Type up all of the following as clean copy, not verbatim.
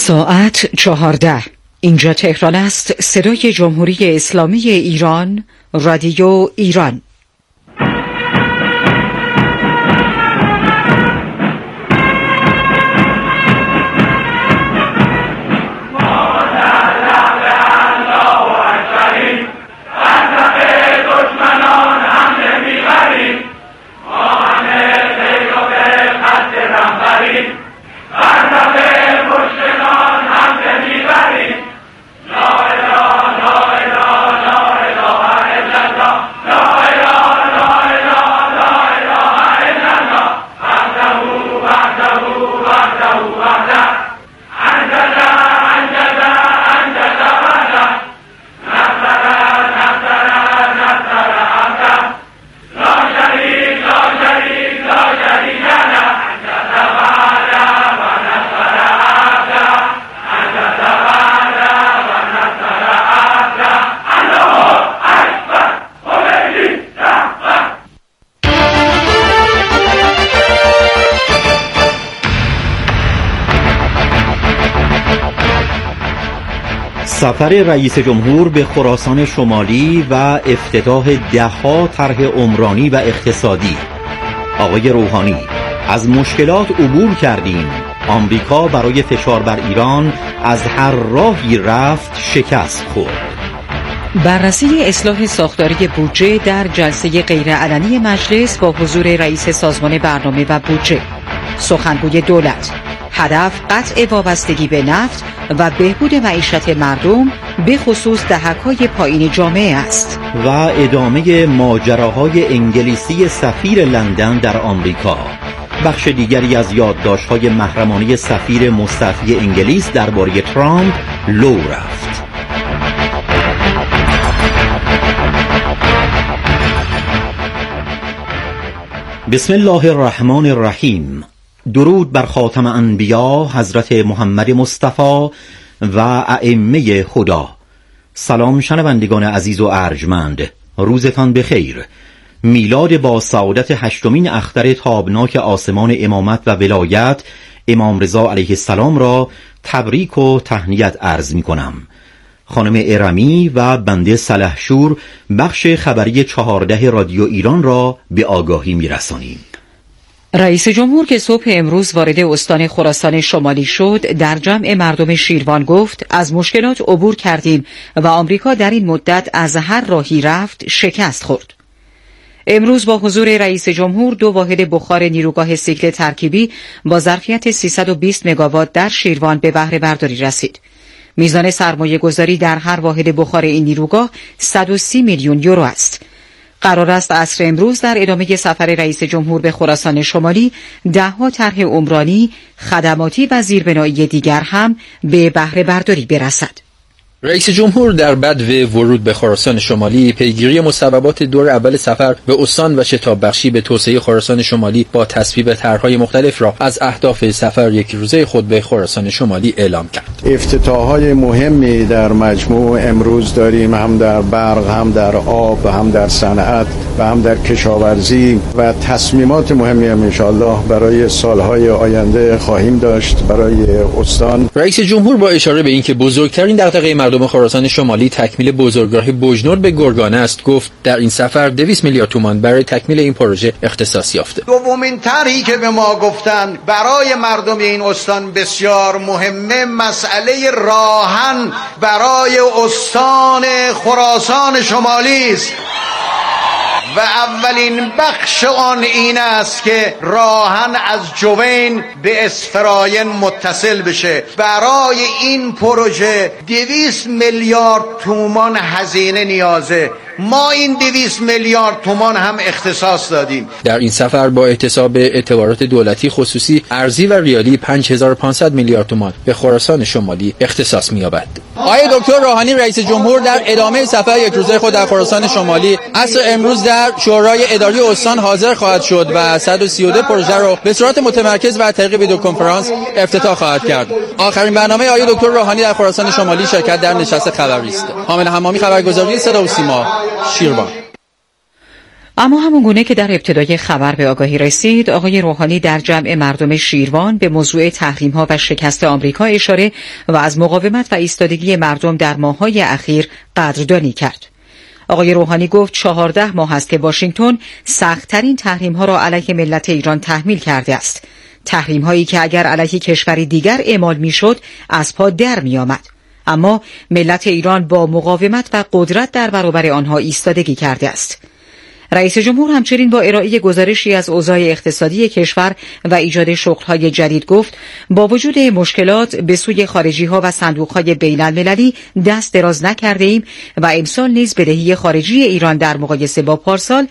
ساعت 14. اینجا تهران است. صدای جمهوری اسلامی ایران، رادیو ایران. سفر رئیس جمهور به خراسان شمالی و افتتاح ده‌ها طرح عمرانی و اقتصادی. آقای روحانی: از مشکلات عبور کردیم. آمریکا برای فشار بر ایران از هر راهی رفت شکست خورد. بررسی اصلاح ساختاری بودجه در جلسه غیرعلنی مجلس با حضور رئیس سازمان برنامه و بودجه. سخنگوی دولت: هدف قطع وابستگی به نفت و بهبود معیشت مردم به خصوص دهک‌های پایین جامعه است. و ادامه ماجراهای انگلیسی سفیر لندن در آمریکا. بخش دیگری از یادداشت‌های محرمانه سفیر مستعفی انگلیس درباره ترامپ لو رفت. بسم الله الرحمن الرحیم. درود بر خاتم انبیا حضرت محمد مصطفی و ائمه خدا. سلام شنوندگان عزیز و ارجمند، روزتان بخیر. میلاد با سعادت 8مین اختر تابناک آسمان امامت و ولایت امام رضا علیه السلام را تبریک و تهنیت عرض می کنم. خانم ارمی و بنده سلحشور بخش خبری 14 رادیو ایران را به آگاهی می رسانیم. رئیس جمهور که صبح امروز وارد استان خراسان شمالی شد، در جمع مردم شیروان گفت از مشکلات عبور کردیم و آمریکا در این مدت از هر راهی رفت شکست خورد. امروز با حضور رئیس جمهور 2 واحد بخار نیروگاه سیکل ترکیبی با ظرفیت 320 مگاوات در شیروان به بهره برداری رسید. میزان سرمایه گذاری در هر واحد بخار این نیروگاه 130 میلیون یورو است. قرار است عصر امروز در ادامه سفر رئیس جمهور به خراسان شمالی ده‌ها طرح عمرانی، خدماتی و زیربنایی دیگر هم به بهره برداری برسد. رئیس جمهور در بدو ورود به خراسان شمالی پیگیری مصوبات دور اول سفر به استان و شتاب بخشی به توسعه خراسان شمالی با تصویب طرح‌های مختلف را از اهداف سفر یک روزه خود به خراسان شمالی اعلام کرد. افتتاح‌های مهمی در مجموع امروز داریم، هم در برق، هم در آب، هم در صنعت و هم در کشاورزی و تصمیمات مهمی هم انشاءالله برای سالهای آینده خواهیم داشت برای استان. رئیس جمهور با اشاره به اینکه بزرگترین دغدغه مردم خراسان شمالی تکمیل بزرگراه بوجنور به گرگانه است، گفت در این سفر 200 میلیارد تومان برای تکمیل این پروژه اختصاص یافته. دومین طرحی که به ما گفتن برای مردم این استان بسیار مهمه، مسئله راهن برای استان خراسان شمالی است و اولین بخش آن این است که راهن از جوین به اسفراین متصل بشه. برای این پروژه 200 میلیارد تومان هزینه نیازه. ما این 200 میلیارد تومان هم اختصاص دادیم. در این سفر با احتساب اعتبارات دولتی خصوصی ارضی و ریالی 5500 میلیارد تومان به خراسان شمالی اختصاص می‌یابد. آقای دکتر روحانی رئیس جمهور در ادامه سفر یک روزه خود در خراسان شمالی عصر امروز در شورای اداری استان حاضر خواهد شد و 132 پروژه را به صورت متمرکز و از طریق ویدیو کنفرانس افتتاح خواهد کرد. آخرین برنامه آقای دکتر روحانی در خراسان شمالی شرکت در نشست خبری است. حامد حمامی، خبرگزاری صدا و سیما، شیروان. اما همونگونه که در ابتدای خبر به آگاهی رسید، آقای روحانی در جمع مردم شیروان به موضوع تحریم‌ها و شکست آمریکا اشاره و از مقاومت و ایستادگی مردم در ماه‌های اخیر قدردانی کرد. آقای روحانی گفت 14 ماه است که واشنگتن سخت‌ترین تحریم‌ها را علیه ملت ایران تحمیل کرده است. تحریم‌هایی که اگر علیه کشوری دیگر اعمال می‌شد از پا در می‌آمد. اما ملت ایران با مقاومت و قدرت در برابر آنها ایستادگی کرده است. رئیس جمهور همچنین با ارائه گزارشی از اوضاع اقتصادی کشور و ایجاد شغل‌های جدید گفت با وجود مشکلات به سوی خارجی‌ها و صندوق‌های بین‌المللی دست دراز نکرده‌ایم و امسال نیز بدهی خارجی ایران در مقایسه با پارسال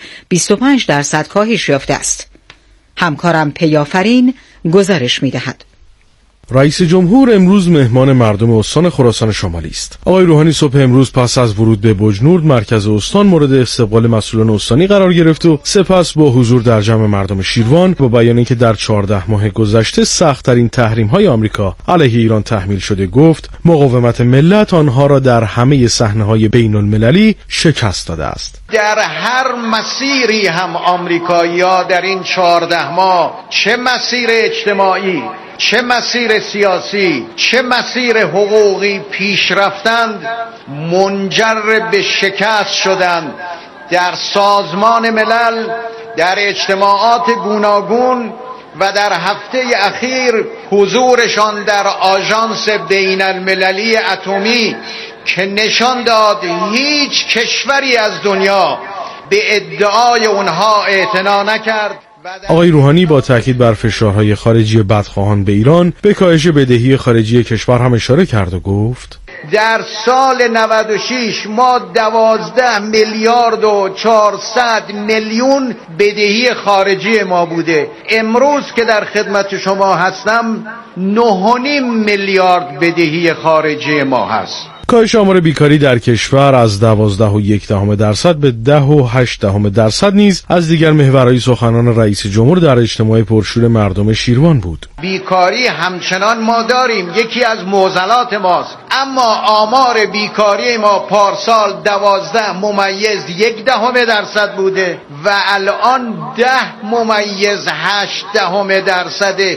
25% کاهش یافته است. همکارم پیافرین گزارش می‌دهد. رئیس جمهور امروز مهمان مردم استان خراسان شمالی است. آقای روحانی صبح امروز پس از ورود به بجنورد مرکز استان مورد استقبال مسئولان استانی قرار گرفت و سپس با حضور در جمع مردم شیروان با بیان اینکه در 14 ماه گذشته سخت‌ترین تحریم‌های آمریکا علیه ایران تحمیل شده گفت مقاومت ملت آنها را در همه صحنه‌های بین‌المللی شکست داده است. در هر مسیری هم آمریکایی‌ها در این 14 ماه چه مسیر اجتماعی، چه مسیر سیاسی، چه مسیر حقوقی پیش رفتند منجر به شکست شدند. در سازمان ملل، در اجتماعات گوناگون و در هفته اخیر حضورشان در آژانس بین المللی اتمی که نشان داد هیچ کشوری از دنیا به ادعای اونها اعتنا نکرد. آقای روحانی با تاکید بر فشارهای خارجی بدخواهان به ایران به کاهش بدهی خارجی کشور هم اشاره کرد و گفت در سال 96 ما 12 میلیارد و 400 میلیون بدهی خارجی ما بوده. امروز که در خدمت شما هستم 9.5 میلیارد بدهی خارجی ما هست. کاهش آمار بیکاری در کشور از 12.1% به 10.8% نیز از دیگر محورهای سخنان رئیس جمهور در اجتماع پرشور مردم شیروان بود. بیکاری همچنان ما داریم، یکی از معضلات ماست، اما آمار بیکاری ما پارسال 12.1% بوده و الان 10.8%.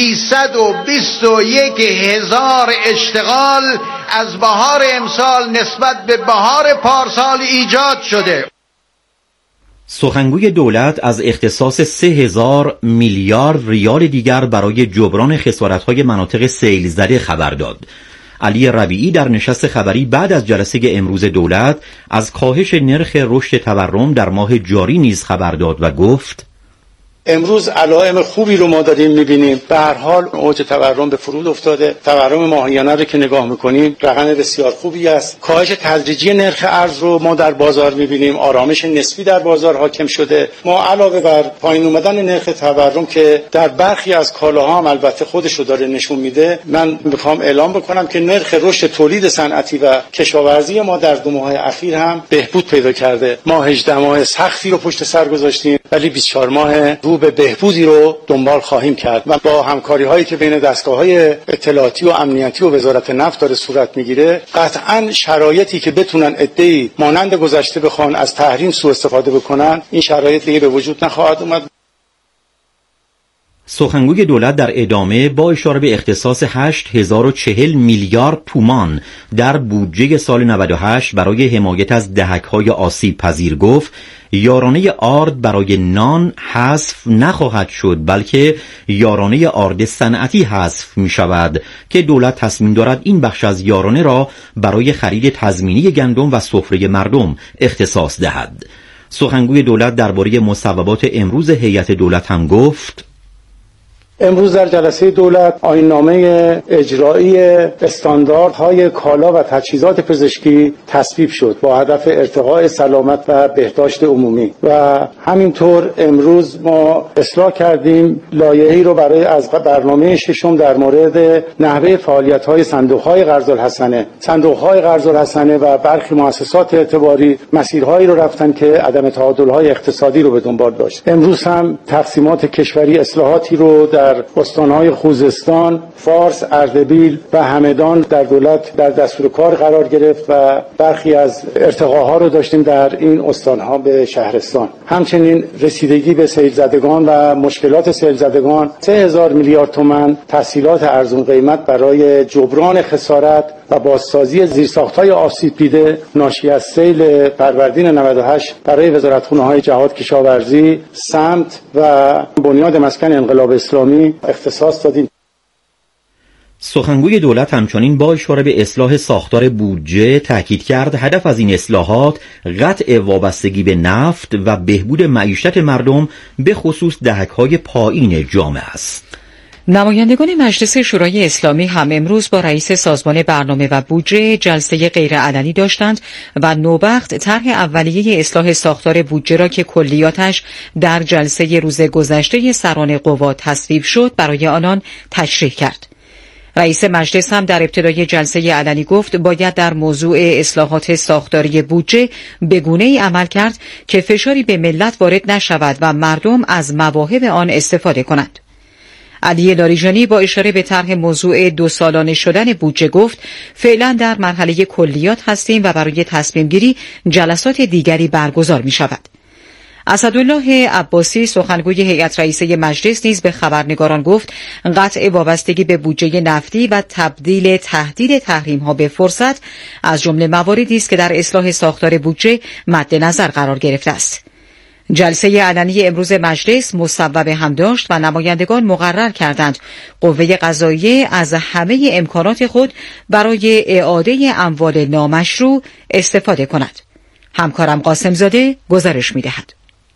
321,000 اشتغال از بهار امسال نسبت به بهار پارسال ایجاد شده. سخنگوی دولت از اختصاص 3,000 میلیارد ریال دیگر برای جبران خسارت‌های مناطق سیل زده خبر داد. علی ربیعی در نشست خبری بعد از جلسه امروز دولت از کاهش نرخ رشد تورم در ماه جاری نیز خبر داد و گفت امروز علائم خوبی رو ما داریم می‌بینیم. به هر حال اوج تورم به فرود افتاده. تورم ماهیانه رو که نگاه می‌کنیم رقم بسیار خوبی است. کاهش تدریجی نرخ ارز رو ما در بازار می‌بینیم. آرامش نسبی در بازار حاکم شده. ما علاوه بر پایین اومدن نرخ تورم که در برخی از کالاها هم البته خودش رو داره نشون میده، من می‌خوام اعلام بکنم که نرخ رشد تولید صنعتی و کشاورزی ما در 2 ماه اخیر هم بهبود پیدا کرده. ما 18 ماه سختی رو پشت سر گذاشتیم ولی 24 ماه به بهبودی رو دنبال خواهیم کرد و با همکاری هایی که بین دستگاه‌های اطلاعاتی و امنیتی و وزارت نفت داره صورت میگیره قطعاً شرایطی که بتونن عده‌ای مانند گذشته بخوان از تحریم سوء استفاده بکنن این شرایط دیگه به وجود نخواهد اومد. سخنگوی دولت در ادامه با اشاره به اختصاص 8,040 میلیارد تومان در بودجه سال 98 برای حمایت از دهک‌های آسیب پذیر گفت یارانه آرد برای نان حذف نخواهد شد بلکه یارانه آرد صنعتی حذف می شود که دولت تصمیم دارد این بخش از یارانه را برای خرید تضمینی گندم و سفره مردم اختصاص دهد. سخنگوی دولت درباره مصوبات امروز هیئت دولت هم گفت امروز در جلسه دولت آیین‌نامه اجرایی استانداردهای کالا و تجهیزات پزشکی تصویب شد با هدف ارتقاء سلامت و بهداشت عمومی و همینطور امروز ما اصلاح کردیم لایحه‌ای رو برای از برنامه ششم در مورد نحوه فعالیت‌های صندوق‌های قرض‌الحسنه. صندوق‌های قرض‌الحسنه و برخی مؤسسات اعتباری مسیرهایی رو رفتن که عدم تعادل‌های اقتصادی رو به دنبال داشت. امروز هم تقسیمات کشوری اصلاحاتی رو در در استانهای خوزستان، فارس، اردبیل و همدان در دولت در دستور کار قرار گرفت و برخی از ارتقاها رو داشتیم در این استانها به شهرستان. همچنین رسیدگی به سیل زدگان و مشکلات سیل زدگان 3000 میلیارد تومان تسهیلات ارزون قیمت برای جبران خسارت و بازسازی زیرساخت‌های آسیب دیده ناشی از سیل فروردین 98 برای وزارتخونه‌های جهاد، کشاورزی، سمت و بنیاد مسکن انقلاب اسلامی اختصاص دادیم. سخنگوی دولت همچنین با اشاره به اصلاح ساختار بودجه تاکید کرد هدف از این اصلاحات قطع وابستگی به نفت و بهبود معیشت مردم به خصوص دهک‌های پایین جامعه است. نمایندگان مجلس شورای اسلامی هم امروز با رئیس سازمان برنامه و بودجه جلسه غیرعلنی داشتند و نوبخت طرح اولیه اصلاح ساختار بودجه را که کلیاتش در جلسه روز گذشته سران قوا تصویب شد برای آنان تشریح کرد. رئیس مجلس هم در ابتدای جلسه علنی گفت باید در موضوع اصلاحات ساختاری بودجه به گونه‌ای عمل کرد که فشاری به ملت وارد نشود و مردم از مواهب آن استفاده کنند. علی لاریجانی با اشاره به طرح موضوع 2 سالانه شدن بودجه گفت فعلا در مرحله کلیات هستیم و برای تصمیم گیری جلسات دیگری برگزار می شود. اسدالله عباسی سخنگوی هیئت رئیسه مجلس نیز به خبرنگاران گفت قطع وابستگی به بودجه نفتی و تبدیل تهدید تحریم‌ها به فرصت از جمله مواردی است که در اصلاح ساختار بودجه مد نظر قرار گرفته است. جلسه علنی امروز مجلس مصوب هم داشت و نمایندگان مقرر کردند قوه قضاییه از همه امکانات خود برای اعاده اموال نامشروع استفاده کند. همکارم قاسمزاده گزارش می‌دهد.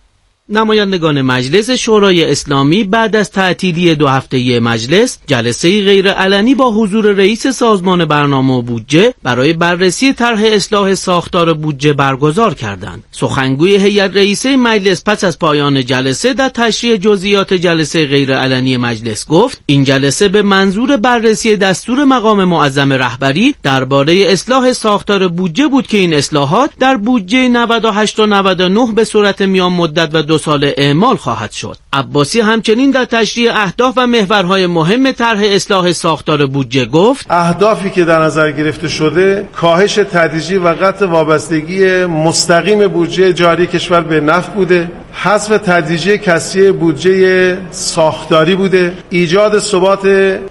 نمایندگان مجلس شورای اسلامی بعد از تعطیلی 2 هفته‌ای مجلس جلسه غیرعلنی با حضور رئیس سازمان برنامه و بودجه برای بررسی طرح اصلاح ساختار بودجه برگزار کردند. سخنگوی هیئت رئیسه مجلس پس از پایان جلسه در تشریح جزئیات جلسه غیرعلنی مجلس گفت این جلسه به منظور بررسی دستور مقام معظم رهبری درباره اصلاح ساختار بودجه بود که این اصلاحات در بودجه 98 و 99 به صورت میان مدت و 2 سال اعمال خواهد شد. عباسی همچنین در تشریح اهداف و محورهای مهم طرح اصلاح ساختار بودجه گفت اهدافی که در نظر گرفته شده کاهش تدریجی و قطع وابستگی مستقیم بودجه جاری کشور به نفت بوده، حذف تدریجی کسری بودجه ساختاری بوده، ایجاد ثبات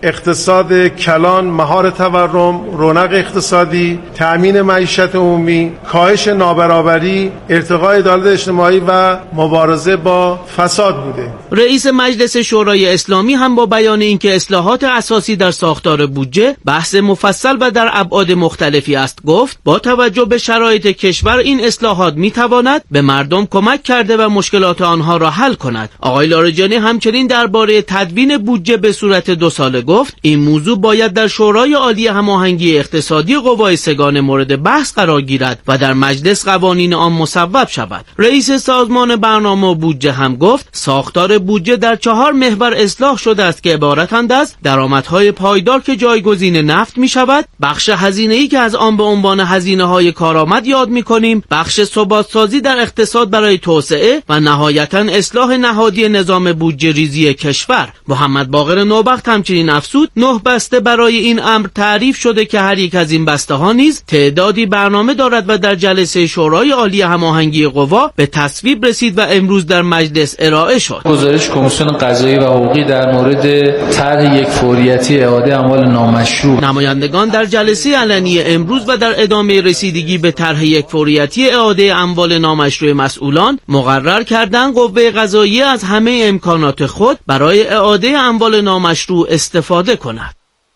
اقتصاد کلان، مهار تورم، رونق اقتصادی، تأمین معیشت عمومی، کاهش نابرابری، ارتقای عدالت اجتماعی و مبارزه با فساد بوده. رئیس مجلس شورای اسلامی هم با بیان اینکه اصلاحات اساسی در ساختار بودجه بحث مفصل و در ابعاد مختلفی است گفت با توجه به شرایط کشور این اصلاحات میتواند به مردم کمک کرده و مشکلات آنها را حل کند. آقای لاریجانی همچنین درباره تدوین بودجه به صورت 2 ساله گفت این موضوع باید در شورای عالی هماهنگی اقتصادی قوای سگان مورد بحث قرار گیرد و در مجلس قوانین آن مصوب شود. رئیس سازمان برنامه و بودجه هم گفت ساختار بودجه در 4 محور اصلاح شده است که عبارتند از درآمدهای پایدار که جایگزین نفت می شود، بخش هزینه‌ای که از آن به عنوان هزینه‌های کارآمد یاد می‌کنیم، بخش ثبات‌سازی در اقتصاد برای توسعه و نهایتاً اصلاح نهادی نظام بودجه ریزی کشور. محمد باقر نوبخت همچنین افزود 9 بسته برای این امر تعریف شده که هر یک از این بسته‌ها نیز تعدادی برنامه دارد و در جلسه شورای عالی هماهنگی قوا به تصویب رسید و امروز در مجلس ارائه شد. گزارش کمیسیون قضایی و حقوقی در مورد طرح یک فوریتی اعاده اموال نامشروع. نمایندگان در جلسه علنی امروز و در ادامه رسیدگی به طرح یک فوریتی اعاده اموال نامشروع مسئولان مقرر کردند قوه قضاییه از همه امکانات خود برای اعاده اموال نامشروع استفاده کند.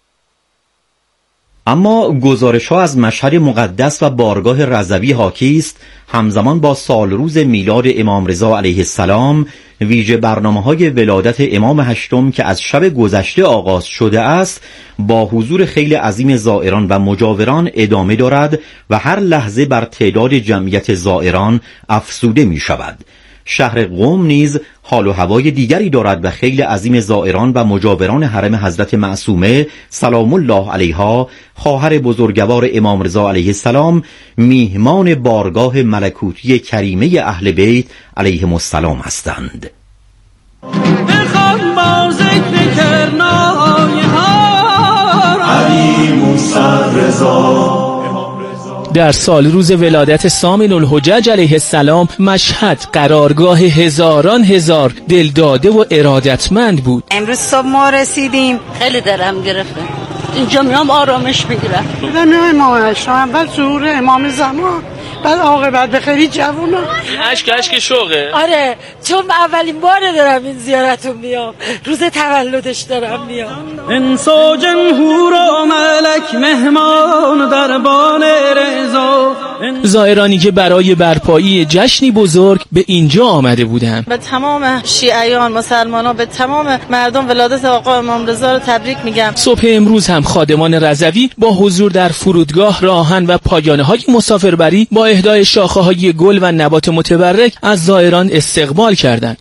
اما گزارش‌ها از مشهد مقدس و بارگاه رضوی حاکی است همزمان با سالروز میلاد امام رضا علیه السلام ویژه برنامه‌های ولادت امام هشتم که از شب گذشته آغاز شده است با حضور خیلی عظیم زائران و مجاوران ادامه دارد و هر لحظه بر تعداد جمعیت زائران افزوده می شود. شهر قم نیز حال و هوای دیگری دارد و خیلی عظیم زائران و مجاوران حرم حضرت معصومه سلام الله علیها خواهر بزرگوار امام رضا علیه السلام میهمان بارگاه ملکوتی کریمه اهل بیت علیهم السلام هستند. جهان با ذکر کرنای ها علی موسی رضا. در سال روز ولادت سامن الحجج علیه السلام مشهد قرارگاه هزاران هزار دلداده و ارادتمند بود. امروز صبح ما رسیدیم، خیلی دلم گرفته. اینجا میام آرامش بگیرم. بدن امام اشرا، اول ظهور امام زمان، بعد عاقبت به خیلی جوونا. اشک شوقه. آره، چون اولین باره دارم این زیارتو میام، روز تولدش دارم میام. انس و جمهور و ملک مهمان دربان رضا. زائرانی که برای برپایی جشنی بزرگ به اینجا آمده بودند. به تمام شیعیان، مسلمانان، به تمام مردم ولادت آقا امام رضا رو تبریک میگم. صبح امروز هم خادمان رضوی با حضور در فرودگاه راهن و پایانه‌های مسافربری با اهدای شاخه‌های گل و نبات متبرک از زائران استقبال کردند.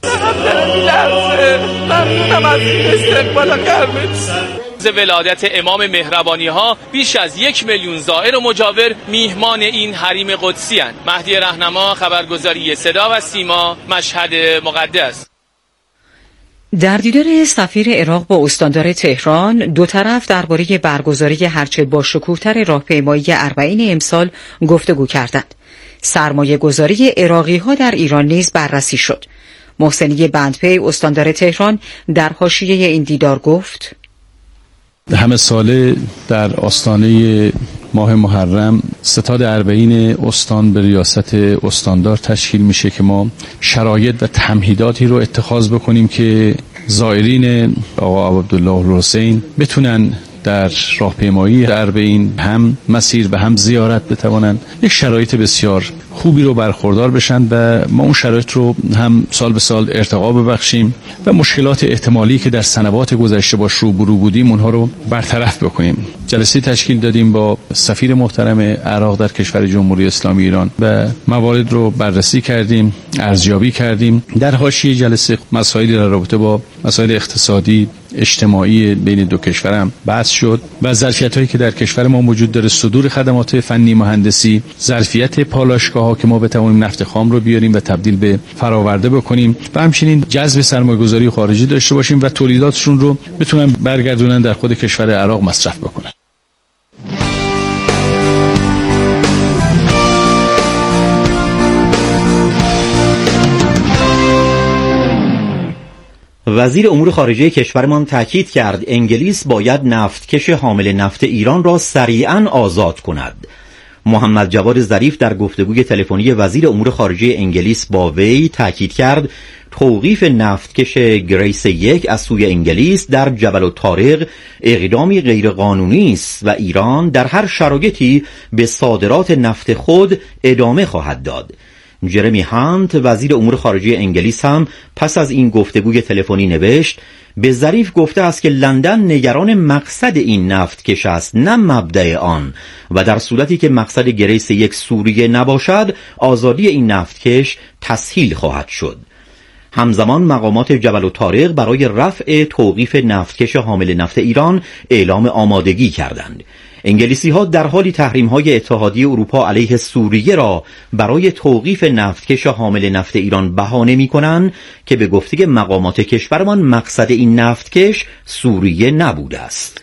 ز ولادت امام مهربانی ها بیش از 1 میلیون زائر و مجاور میهمان این حریم قدسی اند. مهدی رهنما، خبرگزاری صدا و سیما، مشهد مقدس. در دیدار سفیر عراق با استاندار تهران، دو طرف درباره برگزاری هرچه باشکوه‌تر راهپیمایی اربعین امسال گفتگو کردند. سرمایه گذاری عراقی ها در ایران نیز بررسی شد. محسنی بندپی استاندار تهران در حاشیه این دیدار گفت: همه ساله در آستانه ماه محرم ستاد اربعین استان به ریاست استاندار تشکیل میشه که ما شرایط و تمهیداتی رو اتخاذ بکنیم که زائرین آقا عبدالله الحسین بتونن در راهپیمایی اربعین هم مسیر و هم زیارت بتوانن یک شرایط بسیار خوبی رو برخوردار بشن و ما اون شرایط رو هم سال به سال ارتقا ببخشیم و مشکلات احتمالی که در سنوات گذشته باش روبرو بودیم اونها رو برطرف بکنیم. جلسه تشکیل دادیم با سفیر محترم عراق در کشور جمهوری اسلامی ایران و موارد رو بررسی کردیم، ارزیابی کردیم. در حاشیه جلسه مسائلی در رابطه با مسائل اقتصادی، اجتماعی بین دو کشور هم بحث شد و ظرفیت‌هایی که در کشور ما وجود داره، صدور خدمات فنی مهندسی، ظرفیت پالایشگاه‌ها که ما بتوانیم نفت خام رو بیاریم و تبدیل به فراورده بکنیم و همچنین جذب سرمایه‌گذاری خارجی داشته باشیم و تولیداتشون رو بتونن برگردونن در خود کشور عراق مصرف بکنن. وزیر امور خارجه کشورمان تاکید کرد انگلیس باید نفتکش حامل نفت ایران را سریعاً آزاد کند. محمد جواد ظریف در گفتگوی تلفنی وزیر امور خارجه انگلیس با وی تاکید کرد توقیف نفتکش گریس 1 از سوی انگلیس در جبل الطارق اقدامی غیرقانونی است و ایران در هر شرایطی به صادرات نفت خود ادامه خواهد داد. جرمی هانت وزیر امور خارجه انگلیس هم پس از این گفتگوی تلفنی نوشت به ظریف گفته است که لندن نگران مقصد این نفتکش است نه مبدأ آن و در صورتی که مقصد گریس 1 سوریه نباشد آزادی این نفتکش تسهیل خواهد شد. همزمان مقامات جبل الطارق برای رفع توقیف نفتکش حامل نفت ایران اعلام آمادگی کردند. انگلیسی ها در حالی تحریم های اتحادیه اروپا علیه سوریه را برای توقیف نفتکش حامل نفت ایران بهانه می کنند که به گفته مقامات کشورمان مقصد این نفتکش سوریه نبوده است.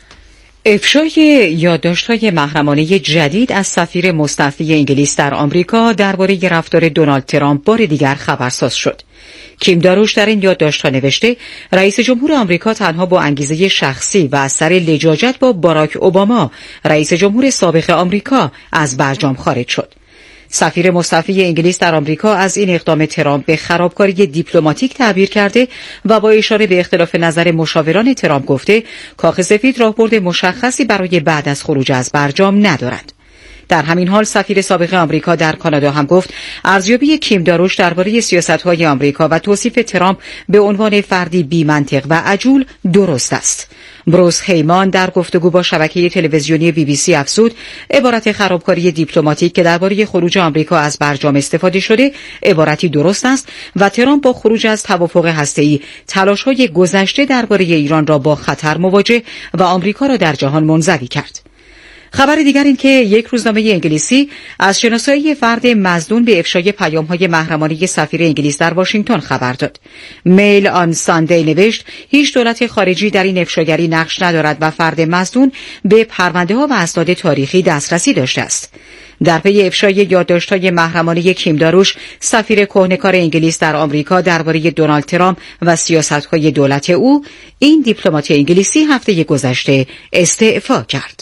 افشای یادداشت‌های محرمانه جدید از سفیر مستعفی انگلیس در آمریکا درباره رفتار دونالد ترامپ بار دیگر خبرساز شد. کیم داروش در این یادداشت‌ها نوشته رئیس جمهور آمریکا تنها با انگیزه شخصی و از سر لجاجت با باراک اوباما رئیس جمهور سابق آمریکا از برجام خارج شد. سفیر مستعفی انگلیس در آمریکا از این اقدام ترامپ به خرابکاری دیپلماتیک تعبیر کرده و با اشاره به اختلاف نظر مشاوران ترامپ گفته کاخ سفید راهبرد مشخصی برای بعد از خروج از برجام ندارد. در همین حال سفیر سابق آمریکا در کانادا هم گفت ارزیابی کیم داروش درباره سیاست‌های آمریکا و توصیف ترامپ به عنوان فردی بی‌منطق و عجول درست است. بروس هیمان در گفتگو با شبکه تلویزیونی BBC افزود عبارت خرابکاری دیپلماتیک که درباره خروج آمریکا از برجام استفاده شده عبارتی درست است و ترامپ با خروج از توافق هسته‌ای تلاش‌های گذشته درباره ایران را با خطر مواجه و آمریکا را در جهان منزوی کرد. خبر دیگر این که یک روزنامه انگلیسی از شناسایی فرد مظنون به افشای پیام‌های محرمانه سفیر انگلیس در واشنگتن خبر داد. میل آن ساندی نوشت هیچ دولت خارجی در این افشاگری نقش ندارد و فرد مظنون به پرونده‌ها و اسناد تاریخی دسترسی داشته است. در پی افشای یادداشت‌های محرمانه کیم داروش، سفیر کهنه‌کار انگلیس در آمریکا درباره دونالد ترامپ و سیاست‌های دولت او، این دیپلمات انگلیسی هفته گذشته استعفا کرد.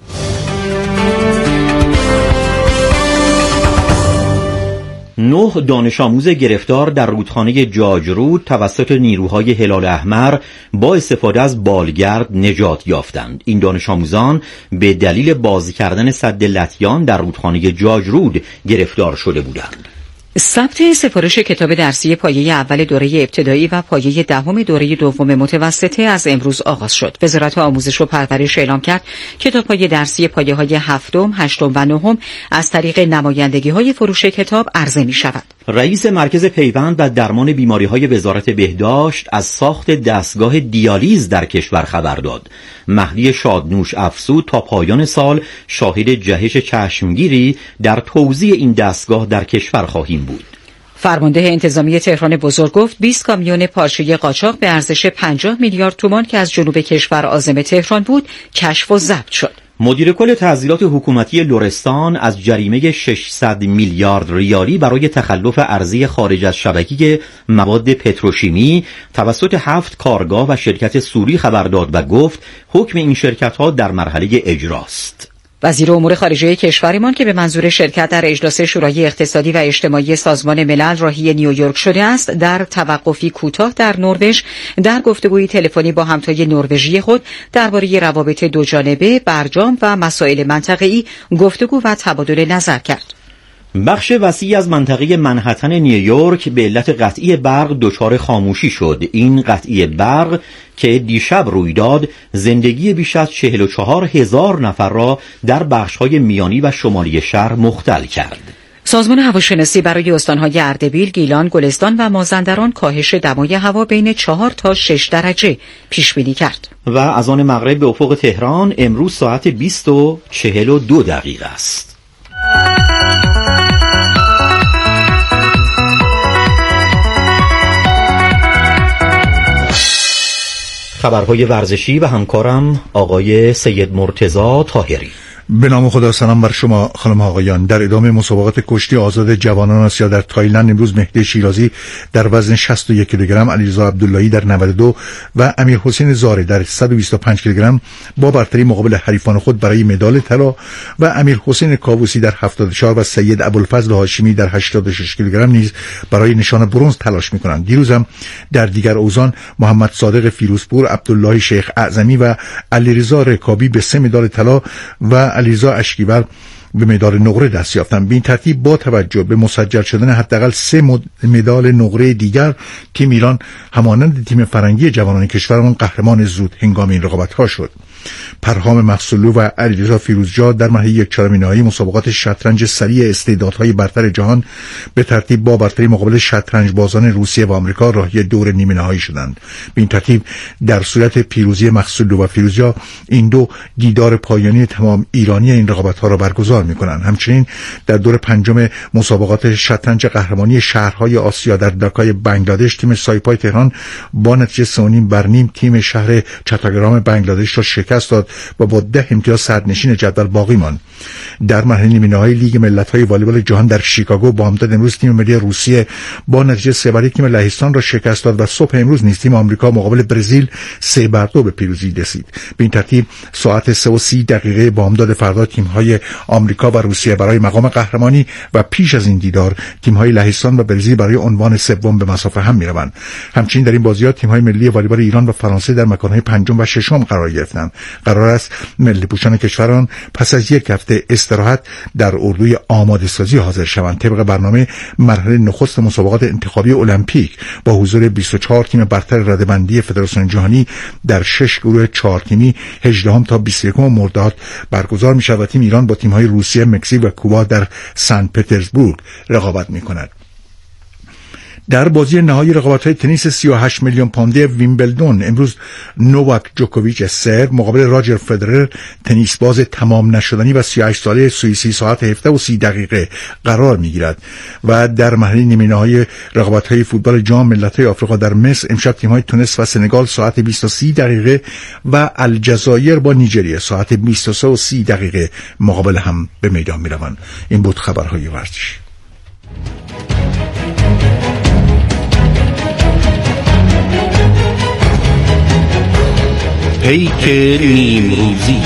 نه دانش آموز گرفتار در رودخانه جاج رود توسط نیروهای هلال احمر با استفاده از بالگرد نجات یافتند. این دانش آموزان به دلیل باز کردن سد لطیان در رودخانه جاج رود گرفتار شده بودند. ثبت سفارش کتاب درسی پایه اول دوره ابتدایی و پایه دهم دوره دوم متوسطه از امروز آغاز شد. وزارت آموزش و پرورش اعلام کرد کتاب‌های درسی پایه‌های هفتم، هشتم و نهم از طریق نمایندگی‌های فروش کتاب عرضه می‌شود. رئیس مرکز پیوند و درمان بیماری‌های وزارت بهداشت از ساخت دستگاه دیالیز در کشور خبر داد. مهدی شادنوش افزود تا پایان سال شاهد جهش چشمگیری در توزیع این دستگاه در کشور خواهیم بود. فرمانده انتظامی تهران بزرگ گفت 20 کامیون پارچه قاچاق به ارزش 50 میلیارد تومان که از جنوب کشور عازم تهران بود کشف و ضبط شد. مدیر کل تحصیلات حکومتی لرستان از جریمه 600 میلیارد ریالی برای تخلف ارضی خارج از شبکه مواد پتروشیمی توسط 7 کارگاه و شرکت سوری خبر داد و گفت حکم این شرکت‌ها در مرحله اجراست. وزیر امور خارجه کشورمان که به منظور شرکت در اجلاس شورای اقتصادی و اجتماعی سازمان ملل راهی نیویورک شده است، در توقفی کوتاه در نروژ در گفتگوی تلفنی با همتای نروژی خود درباره روابط دوجانبه، برجام و مسائل منطقه‌ای گفتگو و تبادل نظر کرد. بخش وسیعی از منطقه منهتن نیویورک به علت قطعی برق دچار خاموشی شد. این قطعی برق که دیشب روی داد زندگی بیش از 44,000 نفر را در بخش‌های میانی و شمالی شهر مختل کرد. سازمان هواشناسی برای استان‌های اردبیل، گیلان، گلستان و مازندران کاهش دمای هوا بین 4 تا 6 درجه پیش بینی کرد. و از آن مغرب به افق تهران امروز ساعت 20:42 است. خبرهای ورزشی و همکارم آقای سید مرتضی طاهری. به نام خدا، سلام بر شما خانم آقایان. در ادامه مسابقات کشتی آزاد جوانان آسیا در تایلند امروز مهدی شیرازی در وزن 61 کیلوگرم، علیرضا عبداللهی در 92 و امیرحسین زاره در 125 کیلوگرم با برتری مقابل حریفان خود برای مدال طلا و امیرحسین کاووسی در 74 و سید ابوالفضل هاشمی در 86 کیلوگرم نیز برای نشان برنز تلاش می‌کنند. دیروز هم در دیگر اوزان محمد صادق فیروزپور، عبدالله شیخ اعظمی و علیرضا رکابی به 3 مدال طلا و علیرضا اشکیبر به مدال نقره دست یافتند. به این ترتیب با توجه به مسجل شدن حداقل 3 مدال نقره دیگر، تیم ایران همانند تیم فرنگی جوانان کشورمان قهرمان زود هنگام این رقابت‌ها شد. پرهام مقصولو و علیرضا فیروزجاد در مرحله 1/4 نهایی مسابقات شطرنج سریع استعدادهای برتر جهان به ترتیب با برتری مقابل شطرنج بازان روسیه و آمریکا راهی دور نیمه نهایی شدند. به این ترتیب در صورت پیروزی مقصولو و فیروزجاد این دو دیدار پایانی تمام ایرانی این رقابت‌ها را برگزار می‌کنند. همچنین در دور پنجم مسابقات شطرنج قهرمانی شهرهای آسیا در داکای بنگلادش تیم سایپای تهران با نتیجه 3.5-0 تیم شهر چاتاگرام بنگلادش را شکست داد و با 10 امتیاز صدرنشین جدول باقی ماند. در مرحله نیمه نهایی لیگ ملت‌های والیبال جهان در شیکاگو بامداد امروز تیم ملی روسیه با نتیجه 3-1 تیم لهستان را شکست داد و صبح امروز نیز تیم آمریکا مقابل برزیل 3-2 به پیروزی رسید. به این ترتیب ساعت 3:30 بامداد فردا تیم‌های آمریکا و روسیه برای مقام قهرمانی و پیش از این دیدار تیم‌های لهستان و برزیل برای عنوان سوم به مسافه هم می‌روند. همچنین در این بازی‌ها تیم‌های ملی والیبال ایران و فرانسه در مکان‌های پنجم و ششم قرار گرفتند. قرار است ملی پوشان کشوران پس از یک هفته استراحت در اردوی آماده سازی حاضر شوند. طبق برنامه مرحله نخست مسابقات انتخابی المپیک با حضور 24 تیم برتر رده‌بندی فدراسیون جهانی در 6 گروه 4 تیمی 18 تا 21 مرداد برگزار می‌شود و تیم ایران با تیم‌های روسیه، مکزیک و کوبا در سن پترزبورگ رقابت می‌کند. در بازی نهایی رقابت‌های تنیس 38 میلیون پونده ویمبلدون امروز نوواک جوکوویچ سرب مقابل راجر فدرر تنیس باز تمام نشدنی و 38 ساله سوئیسی ساعت 17:30 قرار می‌گیرد. و در مرحله نیمه‌نهایی رقابت‌های فوتبال جام ملت‌های آفریقا در مصر امشب تیم‌های تونس و سنگال ساعت 20:30 و الجزایر با نیجریه ساعت 23:30 مقابل هم به میدان می‌روند. این بود خبرهای ورزشی. پیک نیمروزی.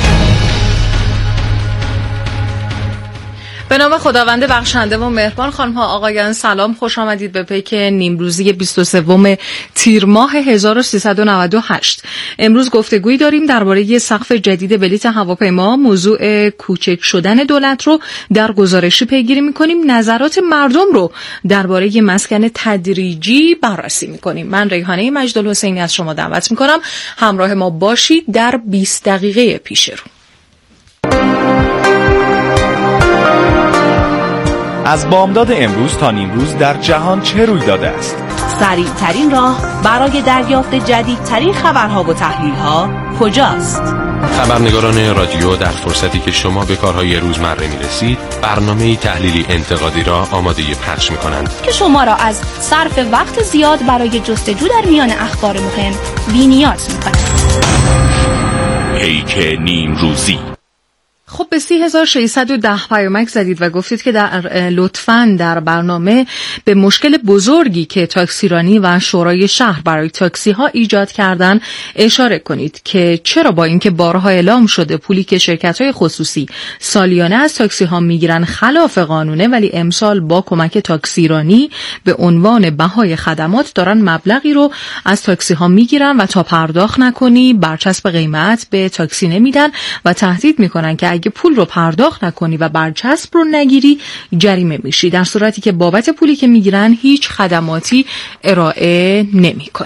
به نام خداوند بخشنده و مهربان. خانم ها آقایان سلام، خوش آمدید به پیک نیمروزی 23 تیر ماه 1398. امروز گفتگویی داریم درباره سقف جدید بلیط هواپیما. موضوع کوچک شدن دولت رو در گزارشی پیگیری می‌کنیم. نظرات مردم رو درباره مسکن تدریجی بررسی می‌کنیم. من ریحانه مجدالحسینی از شما دعوت می‌کنم همراه ما باشید در 20 دقیقه پیش رو. از بامداد امروز تا نیمروز در جهان چه روی داده است؟ سریع ترین راه برای دریافت جدیدترین خبرها و تحلیل‌ها کجاست؟ خبرنگاران رادیو در فرصتی که شما به کارهای روزمره می‌رسید، برنامه‌ای تحلیلی انتقادی را آماده پخش می‌کنند که شما را از صرف وقت زیاد برای جستجو در میان اخبار مهم بی‌نیاز می‌کند. پیک نیمروزی. خب به 3610 پیامک زدید و گفتید که لطفاً در برنامه به مشکل بزرگی که تاکسیرانی و شورای شهر برای تاکسی ها ایجاد کردن اشاره کنید که چرا با اینکه بارها اعلام شده پولی که شرکت های خصوصی سالیانه از تاکسی ها میگیرن خلاف قانونه، ولی امسال با کمک تاکسیرانی به عنوان بهای خدمات دارن مبلغی رو از تاکسی ها میگیرن و تا پرداخت نکنی برچسب قیمت به تاکسی نمیدن و تهدید میکنن که اگه پول رو پرداخت نکنی و برچسب رو نگیری جریمه میشی، در صورتی که بابت پولی که میگیرن هیچ خدماتی ارائه نمیکنن.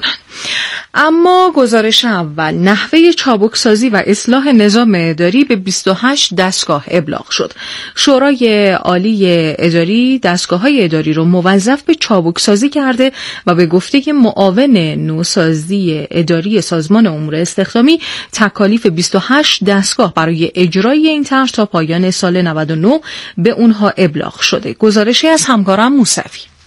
اما گزارش اول، نحوه چابکسازی و اصلاح نظام اداری به 28 دستگاه ابلاغ شد. شورای عالی اداری دستگاه‌های اداری رو موظف به چابکسازی کرده و به گفته معاون نوسازی اداری سازمان امور استخدامی تکالیف 28 دستگاه برای اجرای این طرح تا پایان سال 99 به اونها ابلاغ شده. گزارشی از همکارم موسوی.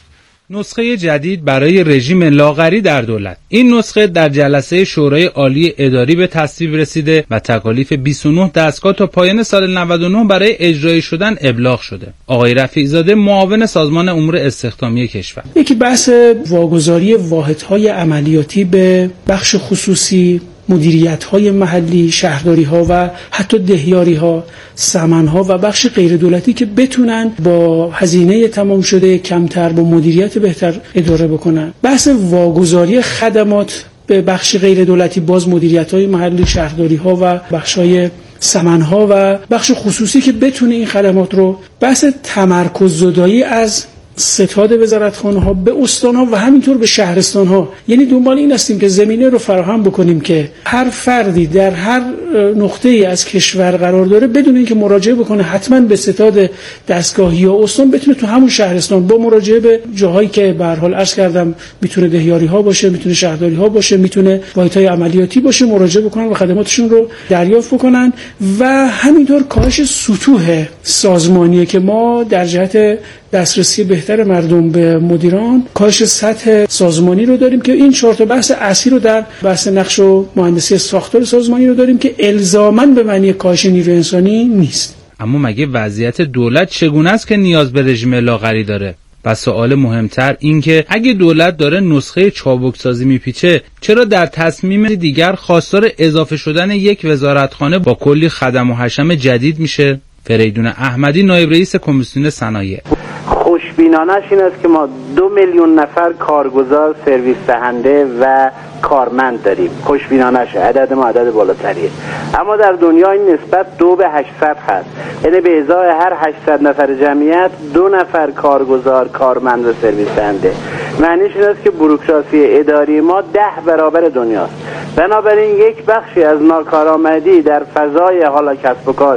نسخه جدید برای رژیم لاغری در دولت. این نسخه در جلسه شورای عالی اداری به تصویب رسیده و تکالیف 29 دستگاه تا پایان سال 99 برای اجرایی شدن ابلاغ شده. آقای رفیع‌زاده معاون سازمان امور استخدامی کشور. یکی بحث واگذاری واحدهای عملیاتی به بخش خصوصی، مدیریت‌های محلی، شهرداری‌ها و حتی دهیاری‌ها، سمن‌ها و بخش غیر دولتی که بتونن با هزینه تمام شده کمتر با مدیریت بهتر اداره بکنن. بحث واگذاری خدمات به بخش غیر دولتی، باز مدیریت‌های محلی، شهرداری‌ها و بخش‌های سمن‌ها و بخش خصوصی که بتونه این خدمات رو. بحث تمرکز زدایی از ستاد وزارتخانه‌ها به استان‌ها و همینطور به شهرستان‌ها، یعنی دنبال این هستیم که زمینه رو فراهم بکنیم که هر فردی در هر نقطه‌ای از کشور قرار داره بدون اینکه مراجعه بکنه حتما به ستاد دستگاهی یا استان، بتونه تو همون شهرستان با مراجعه به جاهایی که به هر حال عرض کردم میتونه دهیاری‌ها باشه، میتونه شهرداری‌ها باشه، میتونه واحدهای عملیاتی باشه، مراجعه بکنن و خدماتشون رو دریافت بکنن. و همینطور کاهش سطوح سازمانیه که ما در جهت دسترسی بهتر مردم به مدیران، کاهش سطح سازمانی رو داریم که این 4 تا بحث اصلی رو در بحث نقش و مهندسی ساختار سازمانی رو داریم که الزاماً به معنی کاهش نیروی انسانی نیست. اما مگه وضعیت دولت چگونه است که نیاز به رژیم لاغری داره؟ و سوال مهمتر این که اگه دولت داره نسخه چابکسازی میپیچه، چرا در تصمیم دیگر خواستار اضافه شدن یک وزارتخانه با کلی خدم و حشم جدید میشه؟ فریدون احمدی، نایب رئیس کمیسیون صنایع: خوشبینانش این است که ما 2 میلیون نفر کارگزار، سرویس دهنده و کارمند داریم. خوشبینانش عدد ما عدد بالاتریه، اما در دنیا این نسبت 2 به 800 هست، یعنی به ازای هر 800 نفر جمعیت 2 نفر کارگزار، کارمند و سرویس دهنده. معنیش این است که بوروکراسی اداری ما 10 برابر دنیاست. بنابراین یک بخشی از ناکارآمدی در فضای حالا کسب و کار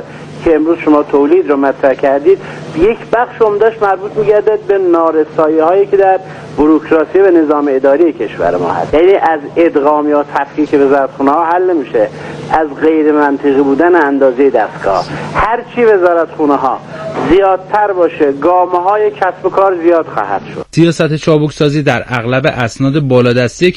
که امروز شما تولید رو مطرح کردید، یک بخش عمده‌اش مربوط می‌گردد به نارسایی‌هایی که در بوروکراسی و نظام اداری کشور ما هست. یعنی از ادغام یا تفکیک وزارتخونه‌ها حل نمیشه، از غیر منطقی بودن اندازه دستگاه. هرچی وزارتخونه‌ها زیادتر باشه، گامه‌های کسب و کار زیاد خواهد شد. سیاست چابکسازی در اغلب اسناد بالادستی